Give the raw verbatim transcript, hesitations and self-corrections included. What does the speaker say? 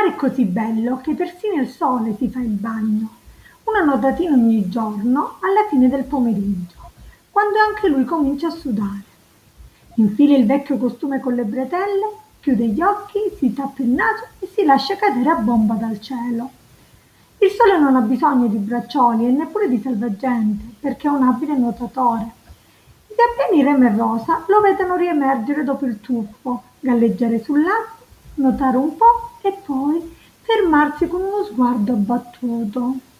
mare è così bello che persino il sole si fa il bagno. Una nuotatina ogni giorno alla fine del pomeriggio, quando anche lui comincia a sudare. Infila il vecchio costume con le bretelle, chiude gli occhi, si tappa il naso e si lascia cadere a bomba dal cielo. Il sole non ha bisogno di braccioli e neppure di salvagente, perché è un abile nuotatore. I gabbiani Remo e Rosa lo vedono riemergere dopo il tuffo, galleggiare sull'acqua, nuotare un po' e poi fermarsi con uno sguardo abbattuto.